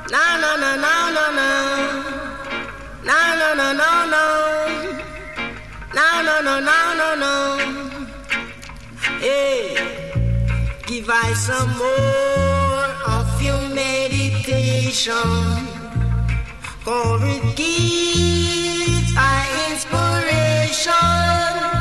No, no, no, no, no, no. No, no, no, no, no. No, no, no, no, no, no. Hey, give I some more of your meditation. For it gives I inspiration.